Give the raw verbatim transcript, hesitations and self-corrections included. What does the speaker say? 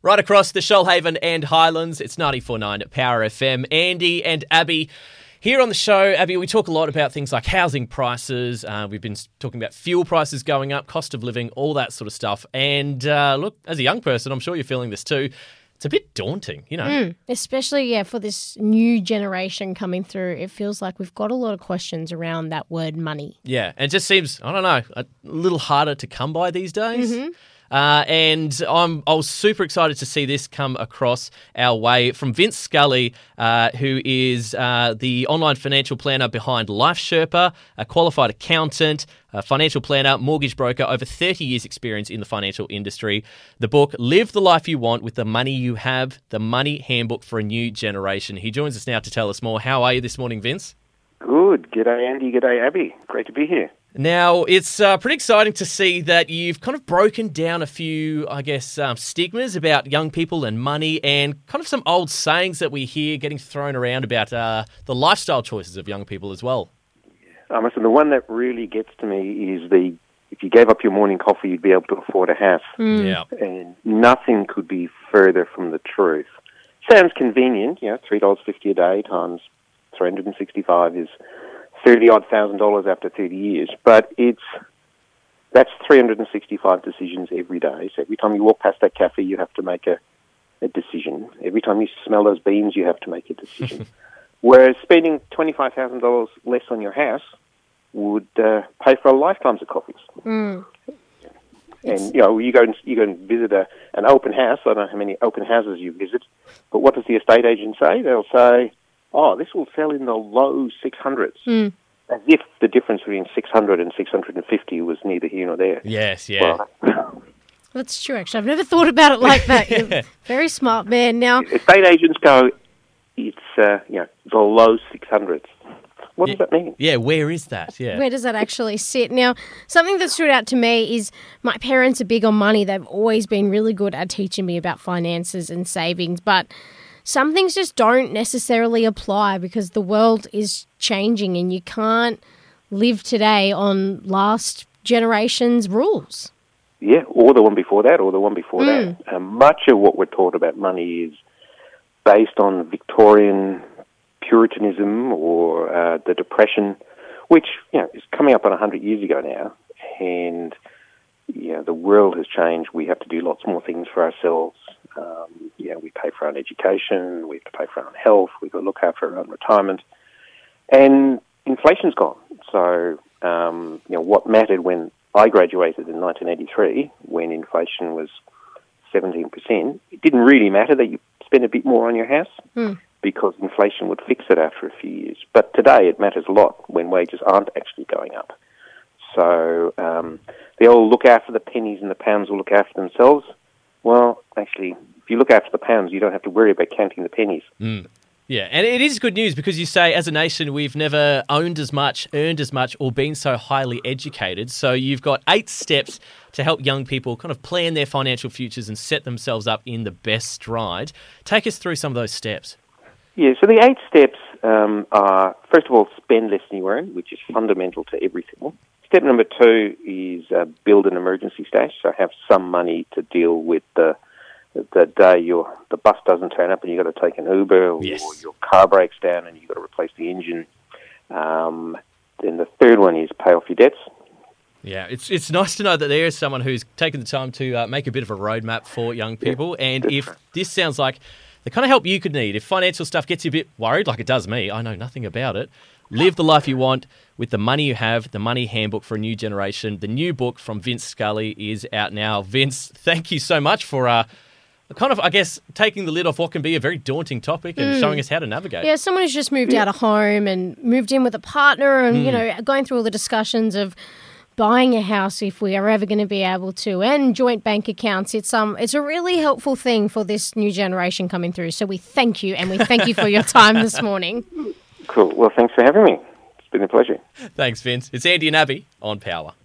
Right across the Shoalhaven and Highlands, it's ninety-four point nine Power F M. Andy and Abby here on the show. Abby, we talk a lot about things like housing prices. Uh, we've been talking about fuel prices going up, cost of living, all that sort of stuff. And uh, look, as a young person, I'm sure you're feeling this too. It's a bit daunting, you know. Mm, especially, yeah, for this new generation coming through. It feels like we've got a lot of questions around that word money. Yeah, and it just seems, I don't know, a little harder to come by these days. Mm-hmm. Uh, and I'm, I was super excited to see this come across our way from Vince Scully, uh, who is uh, the online financial planner behind Life Sherpa, a qualified accountant, a financial planner, mortgage broker, over thirty years experience in the financial industry. The book, Live the Life You Want with the Money You Have, the Money Handbook for a New Generation. He joins us now to tell us more. How are you this morning, Vince? Good. G'day, Andy. G'day, Abby. Great to be here. Now, it's uh, pretty exciting to see that you've kind of broken down a few, I guess, um, stigmas about young people and money and kind of some old sayings that we hear getting thrown around about uh, the lifestyle choices of young people as well. I must say, the one that really gets to me is the, if you gave up your morning coffee, you'd be able to afford a house. Mm. Yeah. And nothing could be further from the truth. Sounds convenient, you know, three dollars fifty a day times three hundred sixty-five is thirty-odd thousand dollars after thirty years, but it's that's three hundred sixty-five decisions every day. So every time you walk past that cafe, you have to make a, a decision. Every time you smell those beans, you have to make a decision. Whereas spending twenty-five thousand dollars less on your house would uh, pay for a lifetimes of coffees. Mm. And, you know, you go and, you go and visit a, an open house. I don't know how many open houses you visit, but what does the estate agent say? They'll say, oh, this will sell in the low six hundreds. Mm. As if the difference between six hundred and six hundred fifty was neither here nor there. Yes, yeah. Well, That's true, actually. I've never thought about it like that. You're a very smart man. Now, estate agents go, it's, uh, you know, the low six hundreds. What yeah, does that mean? Yeah, where is that? Yeah. where does that actually sit? Now, something that stood out to me is my parents are big on money. They've always been really good at teaching me about finances and savings, but some things just don't necessarily apply because the world is changing and you can't live today on last generation's rules. Yeah, or the one before that, or the one before Mm. that. Um, much of what we're taught about money is based on Victorian Puritanism or uh, the Depression, which, you know, is coming up on one hundred years ago now. And, you know, the world has changed. We have to do lots more things for ourselves. Um, you know, we pay for our own education, we have to pay for our own health, we've got to look after our own retirement. And inflation's gone. So, um, you know, what mattered when I graduated in nineteen eighty-three, when inflation was seventeen percent, it didn't really matter that you spend a bit more on your house Mm. because inflation would fix it after a few years. But today it matters a lot when wages aren't actually going up. So um, they all look after the pennies and the pounds will look after themselves. Well, actually, if you look after the pounds, you don't have to worry about counting the pennies. Mm. Yeah, and it is good news because you say as a nation we've never owned as much, earned as much, or been so highly educated. So you've got eight steps to help young people kind of plan their financial futures and set themselves up in the best stride. Take us through some of those steps. Yeah, so the eight steps um, are, first of all, spend less than you earn, which is fundamental to everything. Step number two is uh, build an emergency stash, so have some money to deal with the the day your the bus doesn't turn up and you've got to take an Uber, or Yes. your car breaks down and you've got to replace the engine. Um, then the third one is pay off your debts. Yeah, it's it's nice to know that there is someone who's taken the time to uh, make a bit of a roadmap for young people. Yeah, and that's if right. this sounds like the kind of help you could need, if financial stuff gets you a bit worried, like it does me, I know nothing about it, live the life you want with the money you have, the Money Handbook for a New Generation. The new book from Vince Scully is out now. Vince, thank you so much for uh, kind of, I guess, taking the lid off what can be a very daunting topic and Mm. showing us how to navigate. Yeah, someone who's just moved out of home and moved in with a partner and, you know, going through all the discussions of buying a house if we are ever going to be able to, and joint bank accounts. It's um, it's a really helpful thing for this new generation coming through. So we thank you, and we thank you for your time this morning. Cool. Well, thanks for having me. It's been a pleasure. Thanks, Vince. It's Andy and Abby on Power.